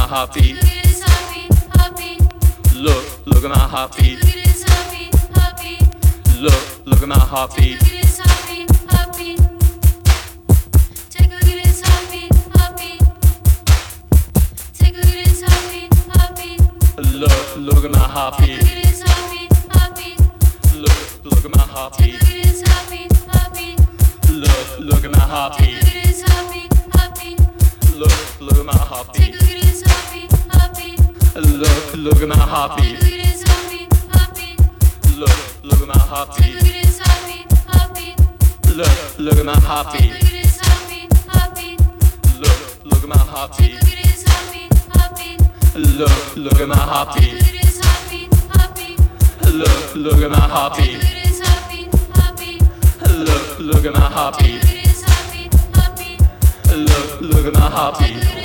my heartbeat. Look at my heartbeat. Look at my heartbeat. Look at my heartbeat. Look at my heartbeat. Look at my heartbeat. Look at my heartbeat. Look at my heartbeat. Look at my heartbeat. Look at my heartbeat. Look at my heartbeat. Look at my heartbeat. Look at my heartbeat. Look at my heartbeat. Look at my heartbeat.